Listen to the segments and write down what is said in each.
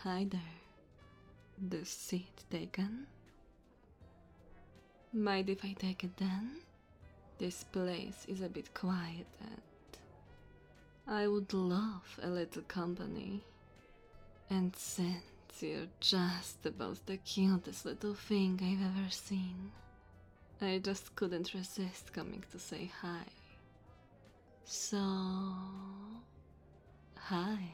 Hi there. This seat taken? Mind if I take it then? This place is a bit quiet and I would love a little company. And since you're just about the cutest little thing I've ever seen, I just couldn't resist coming to say hi. So, hi.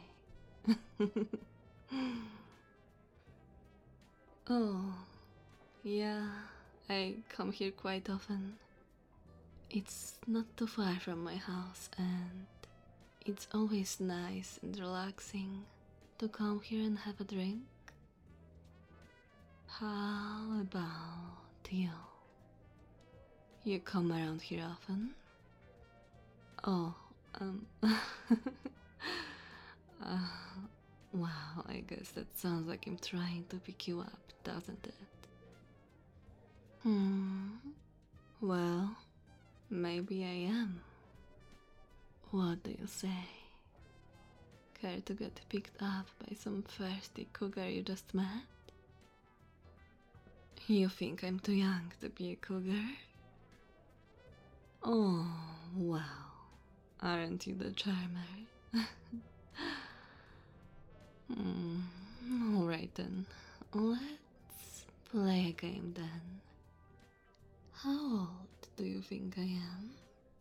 Oh, yeah, I come here quite often. It's not too far from my house, and it's always nice and relaxing to come here and have a drink. How about you? You come around here often? Oh, uh, wow, I guess that sounds like I'm trying to pick you up, doesn't it? Well, maybe I am. What do you say? Care to get picked up by some thirsty cougar you just met? You think I'm too young to be a cougar? Oh, wow. Aren't you the charmer? Alright then. Let's play a game then. How old do you think I am?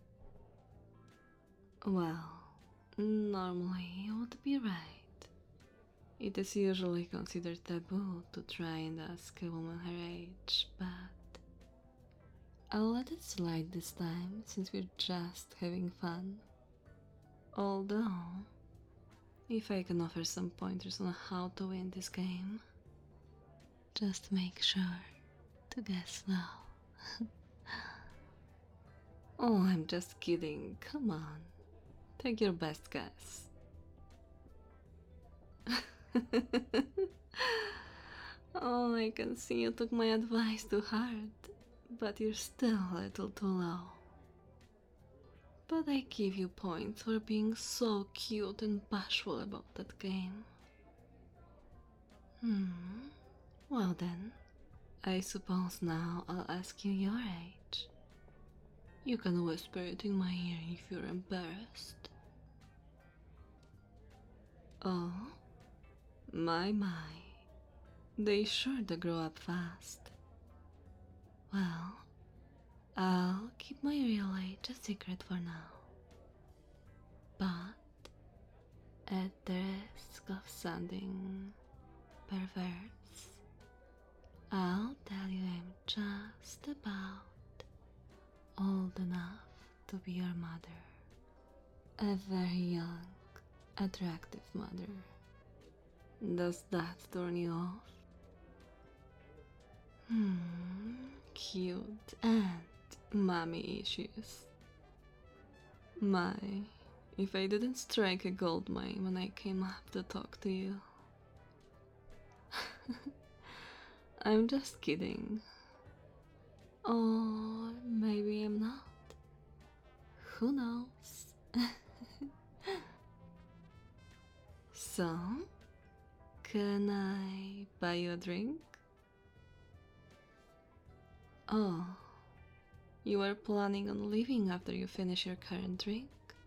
Well, normally you would be right. It is usually considered taboo to try and ask a woman her age, but I'll let it slide this time since we're just having fun. Although, if I can offer some pointers on how to win this game, just make sure to guess low. Oh, I'm just kidding. Come on. Take your best guess. Oh, I can see you took my advice to heart, but you're still a little too low. But I give you points for being so cute and bashful about that game. Well then, I suppose now I'll ask you your age. You can whisper it in my ear if you're embarrassed. Oh, my. They sure do grow up fast. Well, I'll keep my real age a secret for now. But at the risk of sounding perverse, I'll tell you I'm just about old enough to be your mother. A very young, attractive mother. Does that turn you off? Cute and mommy issues. My, if I didn't strike a gold mine when I came up to talk to you. I'm just kidding. Or maybe I'm not. Who knows? So, can I buy you a drink? Oh, you are planning on leaving after you finish your current drink?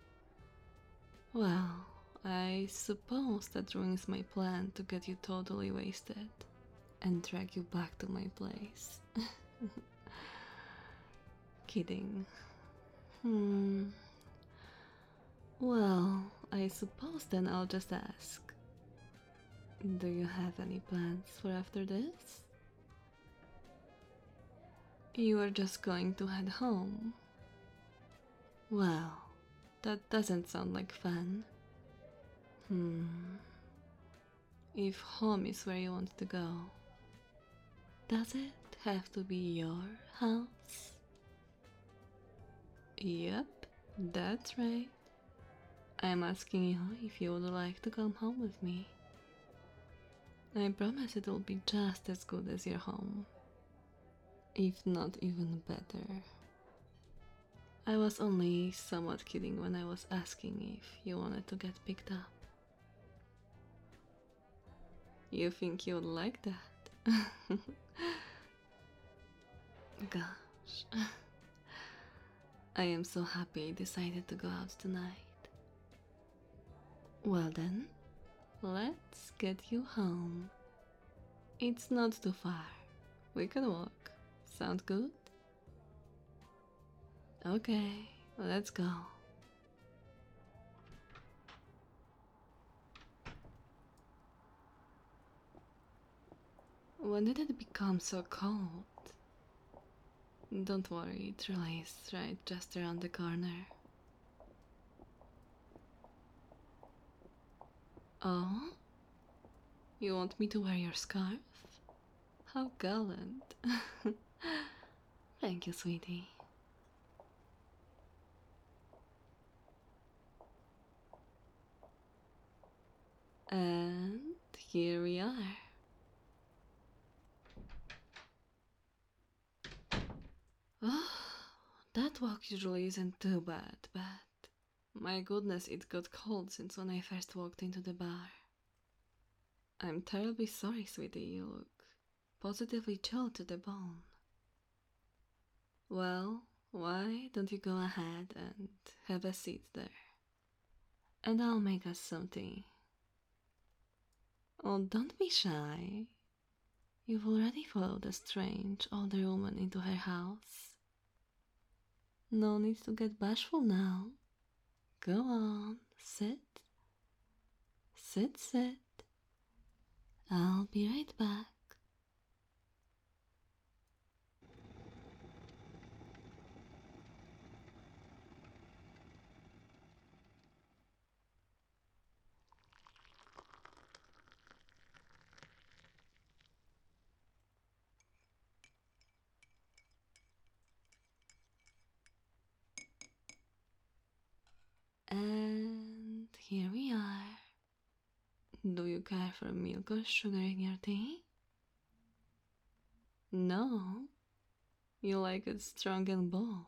Well, I suppose that ruins my plan to get you totally wasted and drag you back to my place. Kidding. Well, I suppose then I'll just ask. Do you have any plans for after this? You are just going to head home. Well, that doesn't sound like fun. If home is where you want to go, does it have to be your house? Yep, that's right. I'm asking you if you would like to come home with me. I promise it'll be just as good as your home. If not even better. I was only somewhat kidding when I was asking if you wanted to get picked up. You think you would like that? Gosh. I am so happy I decided to go out tonight. Well then, let's get you home. It's not too far. We can walk. Sound good? Okay, let's go. When did it become so cold? Don't worry, it really is right just around the corner. Oh? You want me to wear your scarf? How gallant. Thank you, sweetie. And here we are. Oh, that walk usually isn't too bad, but my goodness, it got cold since when I first walked into the bar. I'm terribly sorry, sweetie, you look positively chilled to the bone. Well, why don't you go ahead and have a seat there? And I'll make us some tea. Oh, don't be shy. You've already followed a strange older woman into her house. No need to get bashful now. Go on, sit. Sit, sit. I'll be right back. And here we are. Do you care for milk or sugar in your tea? No. You like it strong and bold.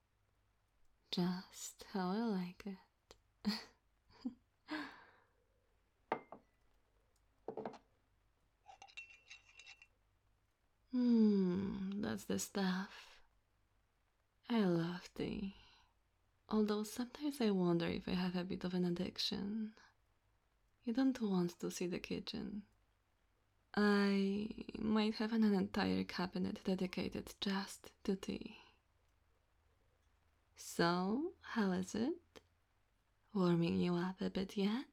Just how I like it. That's the stuff. I love tea. Although sometimes I wonder if I have a bit of an addiction. You don't want to see the kitchen. I might have an entire cabinet dedicated just to tea. So, how is it? Warming you up a bit yet?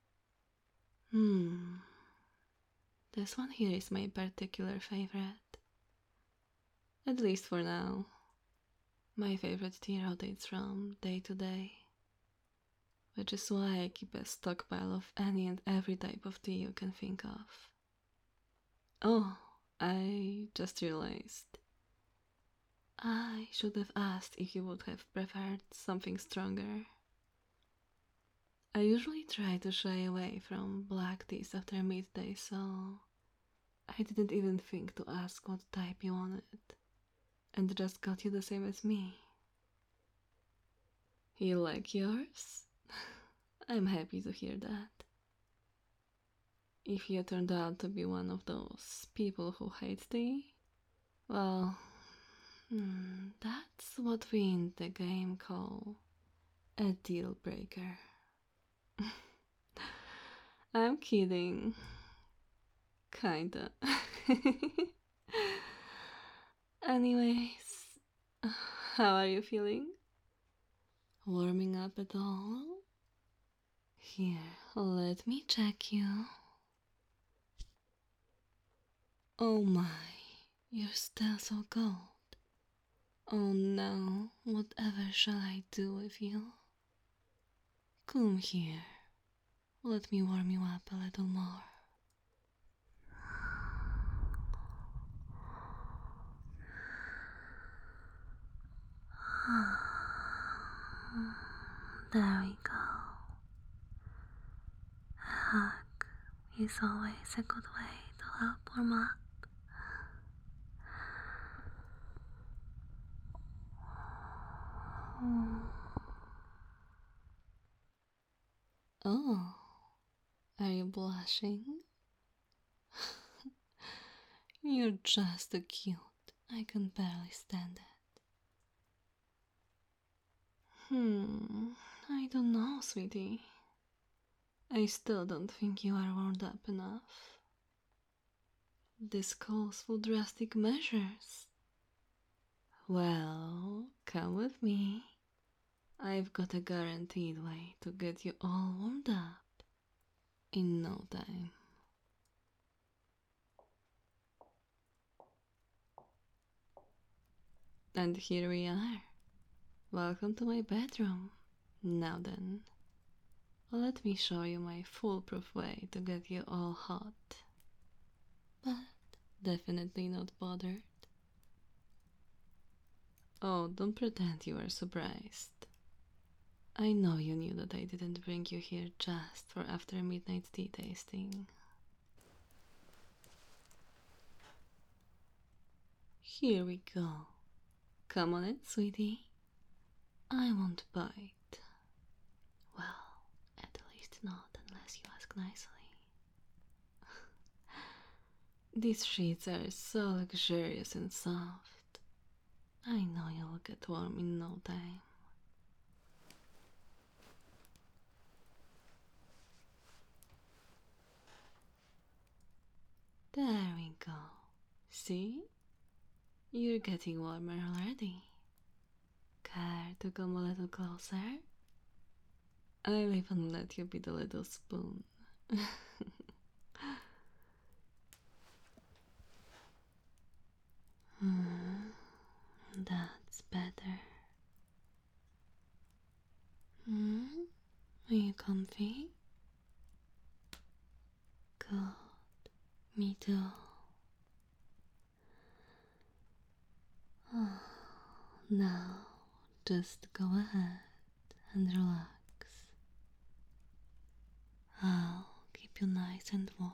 This one here is my particular favorite. At least for now. My favorite tea rotates from day to day. Which is why I keep a stockpile of any and every type of tea you can think of. Oh, I just realized. I should have asked if you would have preferred something stronger. I usually try to shy away from black teas after midday, so I didn't even think to ask what type you wanted, and just got you the same as me. You like yours? I'm happy to hear that. If you turned out to be one of those people who hate tea, well, that's what we in the game call a deal breaker. I'm kidding. Kinda. Anyways, how are you feeling? Warming up at all? Here, let me check you. Oh my, you're still so cold. Oh no, whatever shall I do with you? Come here, let me warm you up a little more. There we go. A hug is always a good way to help warm up. Oh, are you blushing? You're just too cute. I can barely stand it. I don't know, sweetie. I still don't think you are warmed up enough. This calls for drastic measures. Well, come with me. I've got a guaranteed way to get you all warmed up in no time. And here we are. Welcome to my bedroom. Now then, let me show you my foolproof way to get you all hot. But definitely not bothered. Oh, don't pretend you were surprised. I know you knew that I didn't bring you here just for after midnight tea tasting. Here we go. Come on in, sweetie. I won't bite. Well, at least not unless you ask nicely. These sheets are so luxurious and soft. I know you'll get warm in no time. There we go. See? You're getting warmer already. Care to come a little closer? I'll even let you be the little spoon. That's better. Are you comfy? Good. Me too. Now, just go ahead and relax. I'll keep you nice and warm.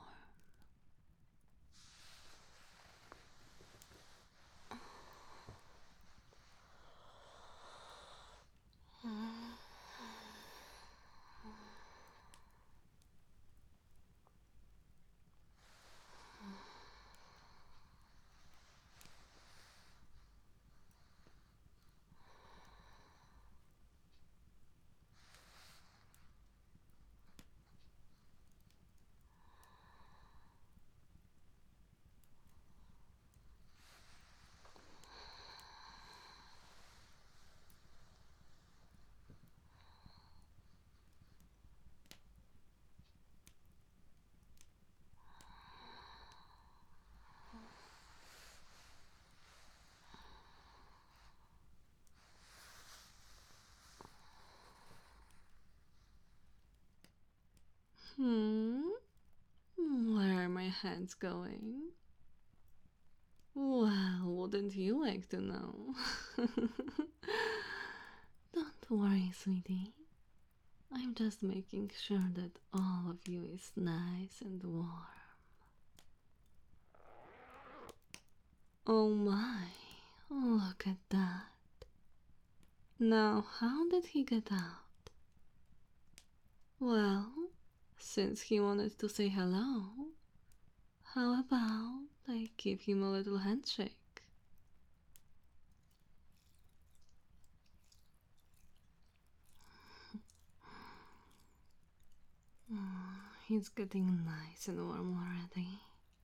Where are my hands going? Well, wouldn't you like to know? Don't worry, sweetie. I'm just making sure that all of you is nice and warm. Oh my, look at that. Now, how did he get out? Well, since he wanted to say hello, how about I give him a little handshake? He's getting nice and warm already.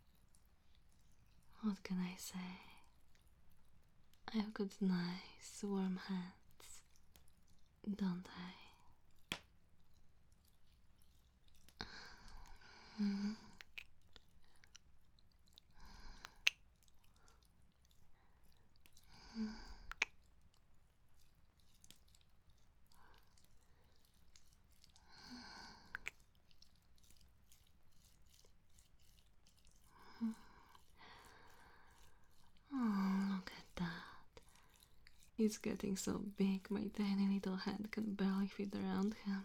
What can I say? I've got nice warm hands, don't I? Oh, look at that. He's getting so big my tiny little hand can barely fit around him.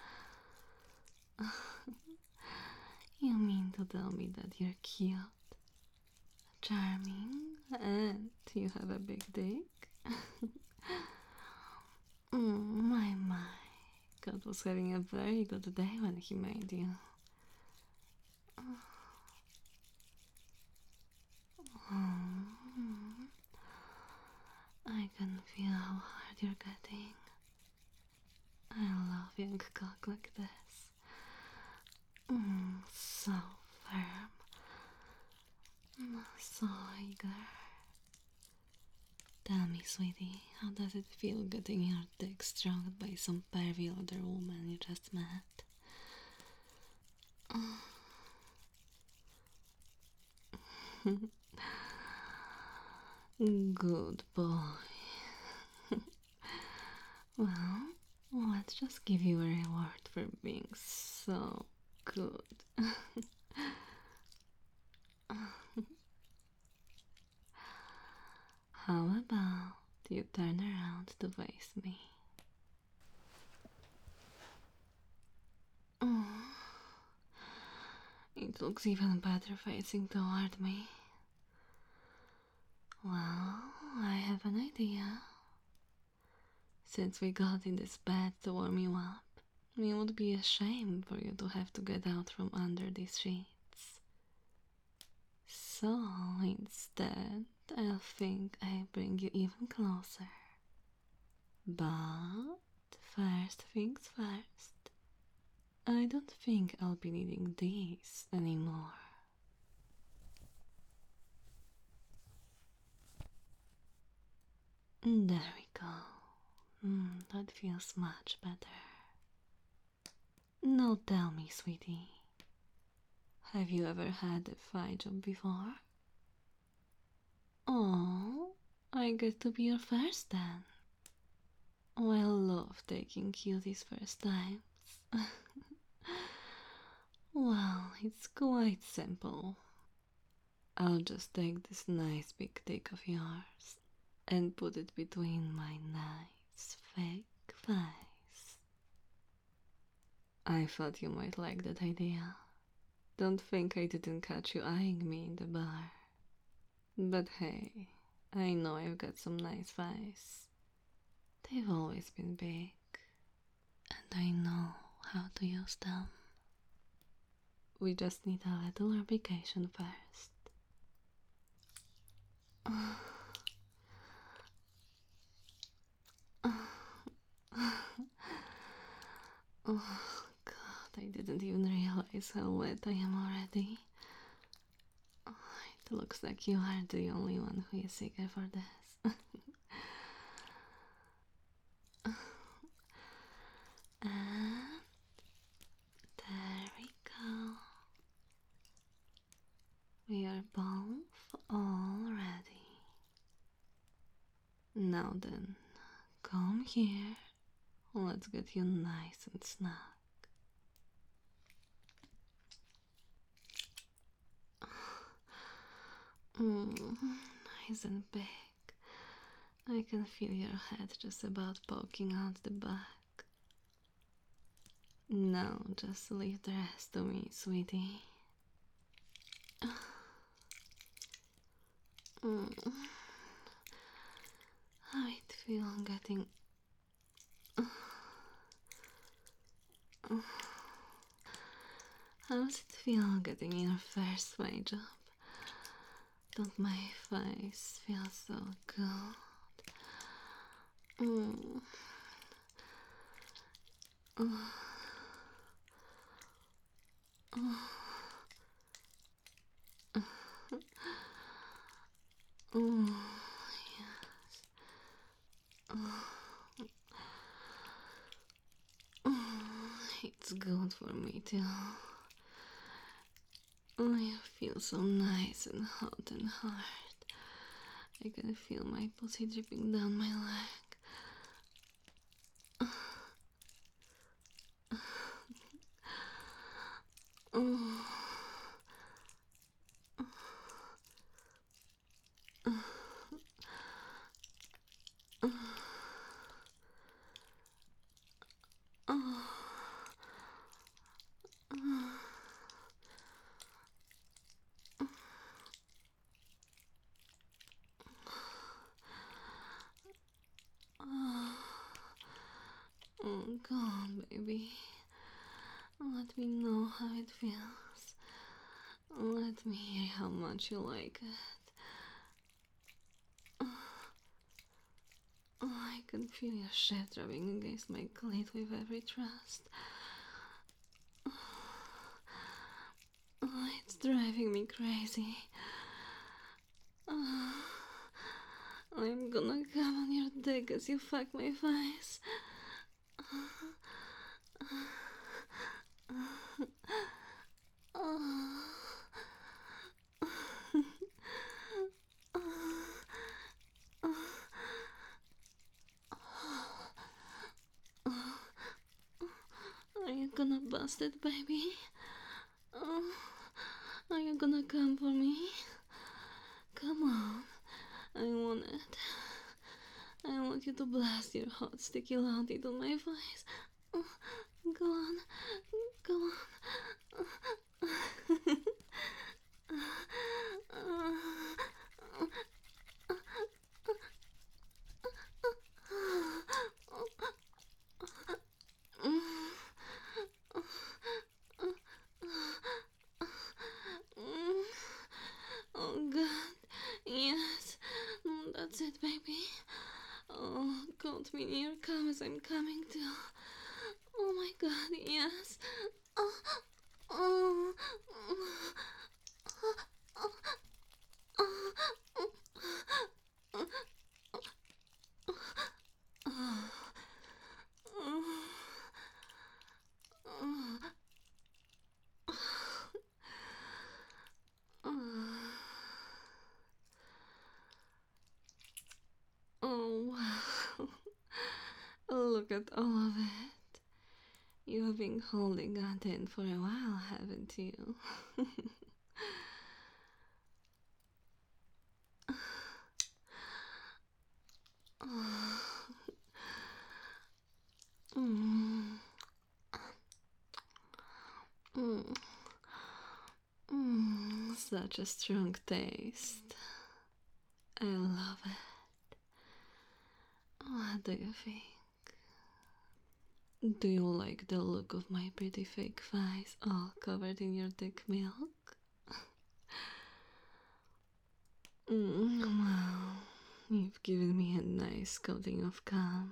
You mean to tell me that you're cute, charming, and you have a big dick? My. God was having a very good day when he made you. Oh, I can feel how hard you're getting. I love young cock like this. So firm. So eager. Tell me, sweetie, how does it feel getting your dick stroked by some pervy older woman you just met? Good boy. Well, let's just give you a reward for being so good. How about you turn around to face me? Oh, it looks even better facing toward me. Well, I have an idea. Since we got in this bed to warm you up, it would be a shame for you to have to get out from under these sheets. So instead, I think I bring you even closer. But first things first, I don't think I'll be needing these anymore. There we go. That feels much better. Now tell me, sweetie, have you ever had a thigh job before? Oh, I get to be your first then. Oh, I love taking cuties first times. Well, it's quite simple. I'll just take this nice big dick of yours and put it between my nice fake thighs. I thought you might like that idea. Don't think I didn't catch you eyeing me in the bar. But hey, I know I've got some nice thighs. They've always been big, and I know how to use them. We just need a little lubrication first. Oh, God, I didn't even realize how wet I am already. Oh, it looks like you are the only one who is eager for this. And there we go. We are both all ready. Now then, come here. Let's get you nice and snug. Nice and big. I can feel your head just about poking out the back. Now just leave the rest to me, sweetie. How it feel getting... How's it feel getting your first wage up? Don't my face feel so good? Oh, yes. It's good for me too. Oh, you feel so nice and hot and hard. I can feel my pussy dripping down my leg. Oh. Oh, go on, baby. Let me know how it feels. Let me hear how much you like it. I can feel your shit rubbing against my clit with every thrust. It's driving me crazy. I'm gonna come on your dick as you fuck my face. Are you gonna bust it, baby? Are you gonna come for me? Come on. I want it. I want you to blast your hot sticky loud into my face. Go on. Go on. Oh god, yes, that's it, baby. Oh, count me near, come as I'm coming to. Oh my god, yes. Oh, oh, oh wow. Look at all of it. You have been holding that in for a while, haven't you? Mm. Mm. Such a strong taste. I love it. What do you think? Do you like the look of my pretty fake face all covered in your dick milk? Well, you've given me a nice coating of cum.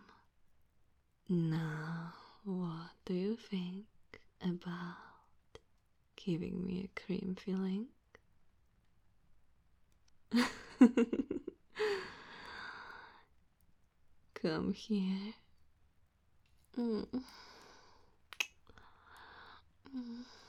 Now, what do you think about giving me a cream filling? Come here. Mm.